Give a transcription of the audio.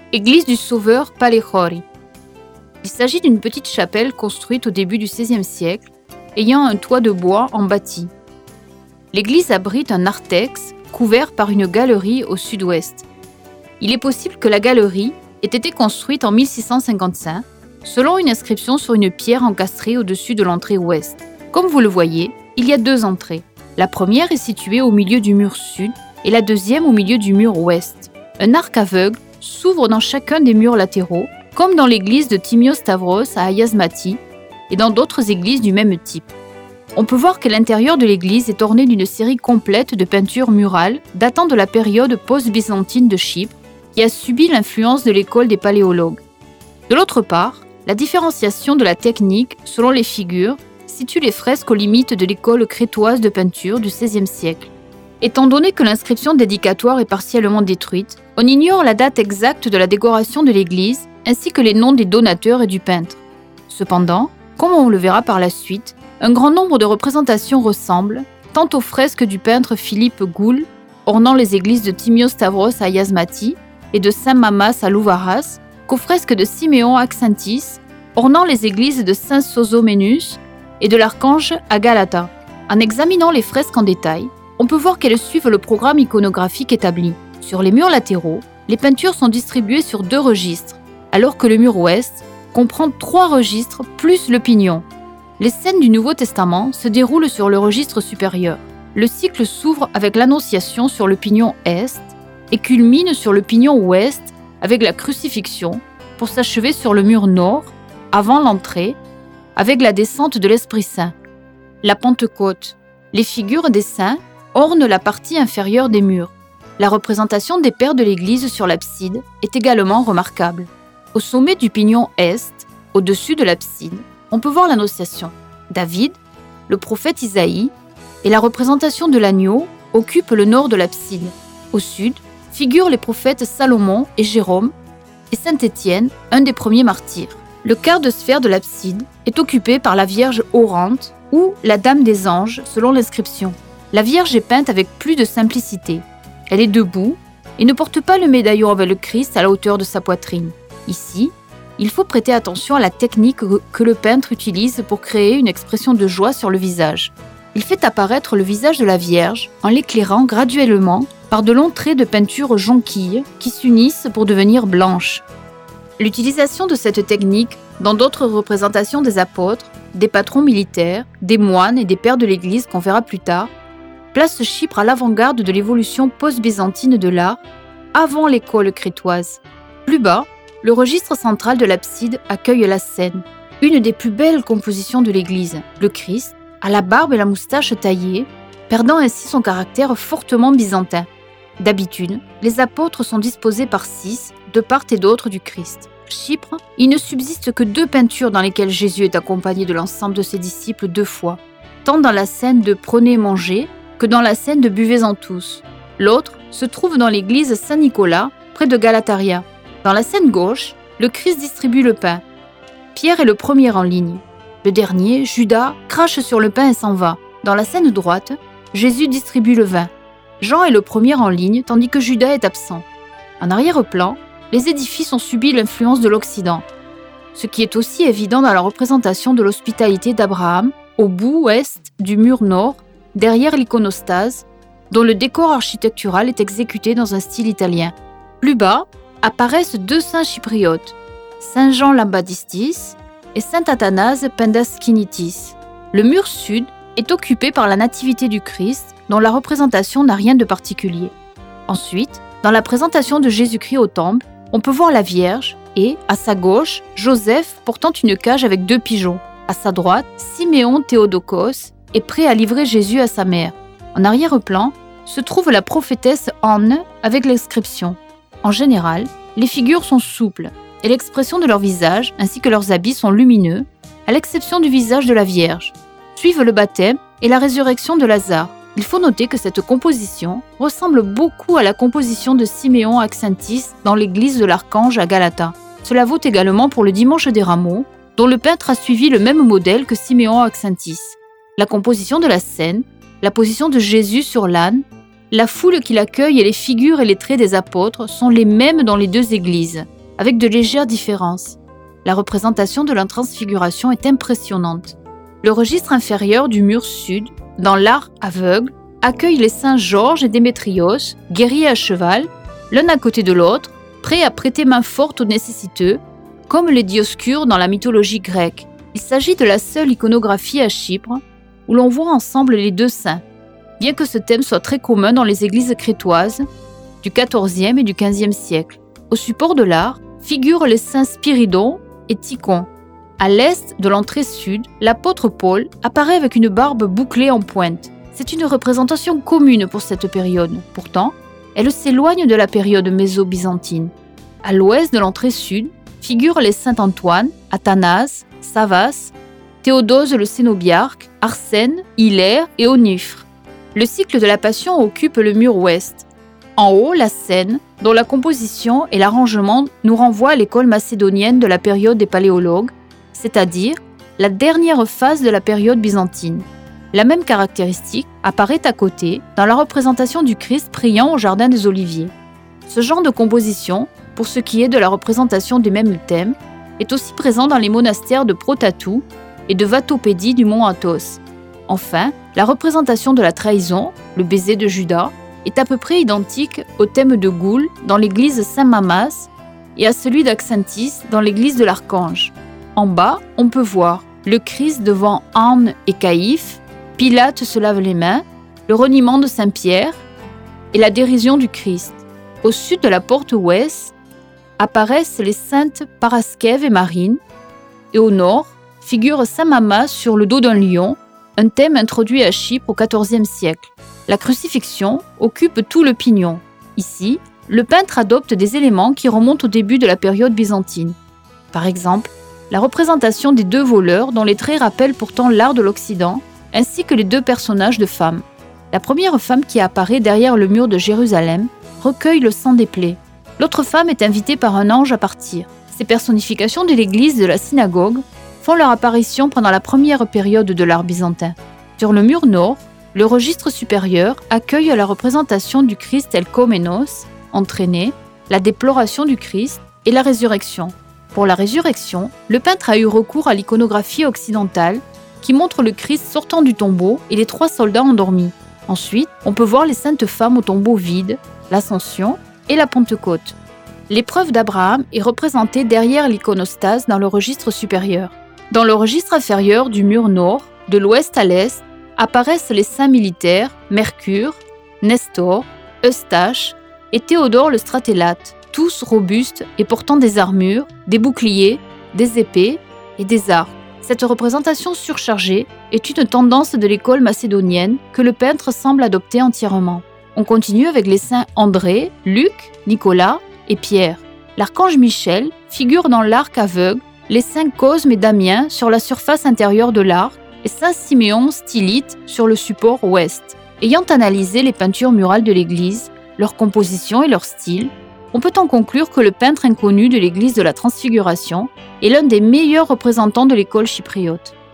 Église du Sauveur Palejori. Il s'agit d'une petite chapelle construite au début du XVIe siècle, ayant un toit de bois en bâti. L'église abrite un narthex couvert par une galerie au sud-ouest. Il est possible que la galerie ait été construite en 1655, selon une inscription sur une pierre encastrée au-dessus de l'entrée ouest. Comme vous le voyez, il y a deux entrées. La première est située au milieu du mur sud et la deuxième au milieu du mur ouest. Un arc aveugle s'ouvre dans chacun des murs latéraux, comme dans l'église de Timios Stavros à Ayasmati et dans d'autres églises du même type. On peut voir que l'intérieur de l'église est orné d'une série complète de peintures murales datant de la période post-byzantine de Chypre, qui a subi l'influence de l'école des paléologues. De l'autre part, la différenciation de la technique selon les figures situe les fresques aux limites de l'école crétoise de peinture du XVIe siècle. Étant donné que l'inscription dédicatoire est partiellement détruite, on ignore la date exacte de la décoration de l'église ainsi que les noms des donateurs et du peintre. Cependant, comme on le verra par la suite, un grand nombre de représentations ressemblent, tant aux fresques du peintre Philippe Goul, ornant les églises de Timios Stavros à Yasmati et de Saint-Mamas à Louvaras, qu'aux fresques de Siméon Axentis, ornant les églises de Saint-Sozoménus et de l'Archange à Galata. En examinant les fresques en détail, on peut voir qu'elles suivent le programme iconographique établi. Sur les murs latéraux, les peintures sont distribuées sur 2 registres, alors que le mur ouest comprend 3 registres plus le pignon. Les scènes du Nouveau Testament se déroulent sur le registre supérieur. Le cycle s'ouvre avec l'Annonciation sur le pignon est et culmine sur le pignon ouest avec la crucifixion pour s'achever sur le mur nord, avant l'entrée, avec la descente de l'Esprit Saint. La Pentecôte. Les figures des saints ornent la partie inférieure des murs. La représentation des pères de l'Église sur l'abside est également remarquable. Au sommet du pignon est, au-dessus de l'abside, on peut voir l'Annonciation. David, le prophète Isaïe et la représentation de l'agneau occupent le nord de l'abside. Au sud, figurent les prophètes Salomon et Jérôme et Saint Étienne, un des premiers martyrs. Le quart de sphère de l'abside est occupé par la Vierge orante ou la Dame des Anges selon l'inscription. La Vierge est peinte avec plus de simplicité. Elle est debout et ne porte pas le médaillon avec le Christ à la hauteur de sa poitrine. Ici, il faut prêter attention à la technique que le peintre utilise pour créer une expression de joie sur le visage. Il fait apparaître le visage de la Vierge en l'éclairant graduellement par de longs traits de peinture jonquille qui s'unissent pour devenir blanches. L'utilisation de cette technique dans d'autres représentations des apôtres, des patrons militaires, des moines et des pères de l'Église qu'on verra plus tard, place Chypre à l'avant-garde de l'évolution post-byzantine de l'art, avant l'école crétoise. Plus bas, le registre central de l'abside accueille la scène, une des plus belles compositions de l'Église, le Christ, à la barbe et la moustache taillées, perdant ainsi son caractère fortement byzantin. D'habitude, les apôtres sont disposés par 6, de part et d'autre du Christ. Chypre, il ne subsiste que 2 peintures dans lesquelles Jésus est accompagné de l'ensemble de ses disciples 2 fois, tant dans la scène de « Prenez et mangez » que dans la scène de « Buvez-en tous ». L'autre se trouve dans l'église Saint-Nicolas, près de Galataria. Dans la scène gauche, le Christ distribue le pain. Pierre est le premier en ligne. Le dernier, Judas, crache sur le pain et s'en va. Dans la scène droite, Jésus distribue le vin. Jean est le premier en ligne, tandis que Judas est absent. En arrière-plan, les édifices ont subi l'influence de l'Occident, ce qui est aussi évident dans la représentation de l'hospitalité d'Abraham, au bout ouest du mur nord, derrière l'iconostase, dont le décor architectural est exécuté dans un style italien. Plus bas, apparaissent 2 saints chypriotes, Saint Jean Lambadistis et Saint Athanase Pendaskinitis. Le mur sud est occupé par la Nativité du Christ, dont la représentation n'a rien de particulier. Ensuite, dans la présentation de Jésus-Christ au temple, on peut voir la Vierge et, à sa gauche, Joseph portant une cage avec 2 pigeons. À sa droite, Siméon Théodokos est prêt à livrer Jésus à sa mère. En arrière-plan, se trouve la prophétesse Anne avec l'inscription. En général, les figures sont souples et l'expression de leur visage ainsi que leurs habits sont lumineux, à l'exception du visage de la Vierge. Suivent le baptême et la résurrection de Lazare. Il faut noter que cette composition ressemble beaucoup à la composition de Siméon Axentis dans l'église de l'Archange à Galata. Cela vaut également pour le Dimanche des Rameaux, dont le peintre a suivi le même modèle que Siméon Axentis. La composition de la scène, la position de Jésus sur l'âne, la foule qui l'accueille et les figures et les traits des apôtres sont les mêmes dans les 2 églises. avec de légères différences. La représentation de la transfiguration est impressionnante. Le registre inférieur du mur sud, dans l'art aveugle, accueille les saints Georges et Démétrios, guerriers à cheval, l'un à côté de l'autre, prêts à prêter main forte aux nécessiteux, comme les Dioscures dans la mythologie grecque. Il s'agit de la seule iconographie à Chypre où l'on voit ensemble les deux saints, bien que ce thème soit très commun dans les églises crétoises du XIVe et du XVe siècle. Au support de l'art figurent les saints Spiridon et Tychon. À l'est de l'entrée sud, l'apôtre Paul apparaît avec une barbe bouclée en pointe. C'est une représentation commune pour cette période. Pourtant, elle s'éloigne de la période méso-byzantine. À l'ouest de l'entrée sud figurent les saints Antoine, Athanase, Savas, Théodose le Cénobiarque, Arsène, Hilaire et Onufre. Le cycle de la Passion occupe le mur ouest. En haut, la scène, dont la composition et l'arrangement nous renvoient à l'école macédonienne de la période des Paléologues, c'est-à-dire la dernière phase de la période byzantine. La même caractéristique apparaît à côté dans la représentation du Christ priant au jardin des Oliviers. Ce genre de composition, pour ce qui est de la représentation des mêmes thèmes, est aussi présent dans les monastères de Protatou et de Vatopédie du mont Athos. Enfin, la représentation de la trahison, le baiser de Judas, est à peu près identique au thème de Goul dans l'église Saint-Mamas et à celui d'Axantis dans l'église de l'Archange. En bas, on peut voir le Christ devant Anne et Caïphe, Pilate se lave les mains, le reniement de Saint-Pierre et la dérision du Christ. Au sud de la porte ouest apparaissent les saintes Paraskev et Marine, et au nord figure Saint Mamas sur le dos d'un lion, un thème introduit à Chypre au XIVe siècle. La crucifixion occupe tout le pignon. Ici, le peintre adopte des éléments qui remontent au début de la période byzantine. Par exemple, la représentation des deux voleurs dont les traits rappellent pourtant l'art de l'Occident, ainsi que les deux personnages de femmes. La première femme qui apparaît derrière le mur de Jérusalem recueille le sang des plaies. L'autre femme est invitée par un ange à partir. Ces personnifications de l'église de la synagogue font leur apparition pendant la première période de l'art byzantin. Sur le mur nord, le registre supérieur accueille la représentation du Christ Elkoménos, entraîné, la déploration du Christ et la résurrection. Pour la résurrection, le peintre a eu recours à l'iconographie occidentale qui montre le Christ sortant du tombeau et les 3 soldats endormis. Ensuite, on peut voir les saintes femmes au tombeau vide, l'Ascension et la Pentecôte. L'épreuve d'Abraham est représentée derrière l'iconostase dans le registre supérieur. Dans le registre inférieur du mur nord, de l'ouest à l'est, apparaissent les saints militaires Mercure, Nestor, Eustache et Théodore le Stratélate, tous robustes et portant des armures, des boucliers, des épées et des arcs. Cette représentation surchargée est une tendance de l'école macédonienne que le peintre semble adopter entièrement. On continue avec les saints André, Luc, Nicolas et Pierre. L'archange Michel figure dans l'arc aveugle, les saints Cosme et Damien sur la surface intérieure de l'arc et saint Siméon stylite sur le support ouest. Ayant analysé les peintures murales de l'église, leur composition et leur style, on peut en conclure que le peintre inconnu de l'église de la Transfiguration est l'un des meilleurs représentants de l'école chypriote.